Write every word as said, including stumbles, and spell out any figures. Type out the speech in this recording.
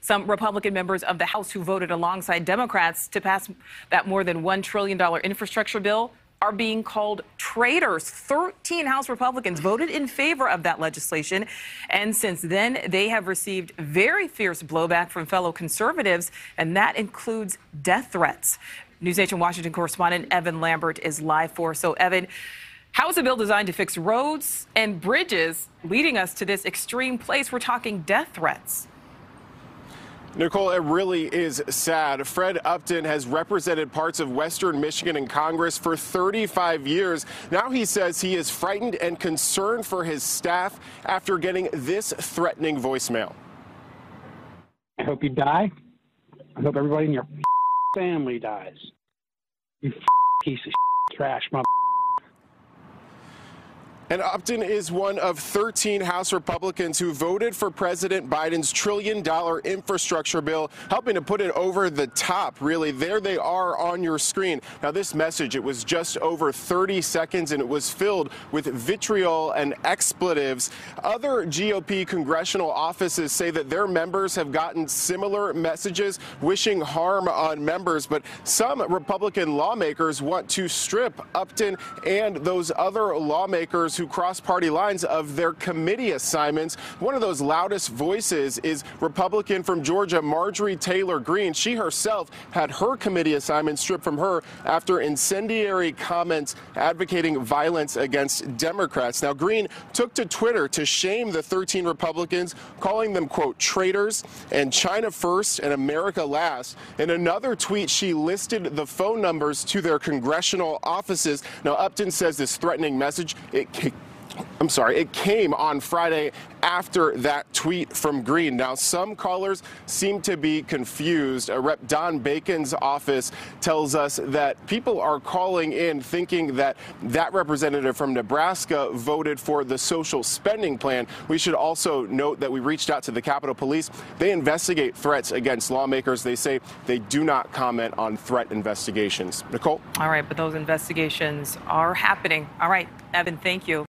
Some Republican members of the House who voted alongside Democrats to pass that more than one trillion dollars infrastructure bill are being called traitors. thirteen House Republicans voted in favor of that legislation. And since then, they have received very fierce blowback from fellow conservatives, and that includes death threats. NewsNation Washington correspondent Evan Lambert is live for us. So, Evan, how is a bill designed to fix roads and bridges leading us to this extreme place? We're talking death threats. Nicole, it really is sad. Fred Upton has represented parts of Western Michigan in Congress for thirty-five years. Now he says he is frightened and concerned for his staff after getting this threatening voicemail. I hope you die. I hope everybody in your family dies. You piece of trash, mother. And Upton is one of thirteen House Republicans who voted for President Biden's trillion dollar infrastructure bill, helping to put it over the top, really. There they are on your screen. Now, this message, it was just over thirty seconds, and it was filled with vitriol and expletives. Other G O P congressional offices say that their members have gotten similar messages wishing harm on members, but some Republican lawmakers want to strip Upton and those other lawmakers who cross party lines of their committee assignments. One of those loudest voices is Republican from Georgia, Marjorie Taylor Greene. She herself had her committee assignment stripped from her after incendiary comments advocating violence against Democrats. Now, Greene took to Twitter to shame the thirteen Republicans, calling them, quote, traitors and China first and America last. In another tweet, she listed the phone numbers to their congressional offices. Now, Upton says this threatening message, it I'm sorry, it came on Friday after that tweet from Greene. Now, some callers seem to be confused. Uh, Rep Don Bacon's office tells us that people are calling in thinking that that representative from Nebraska voted for the social spending plan. We should also note that we reached out to the Capitol Police. They investigate threats against lawmakers. They say they do not comment on threat investigations. Nicole? All right, but those investigations are happening. All right, Evan, thank you.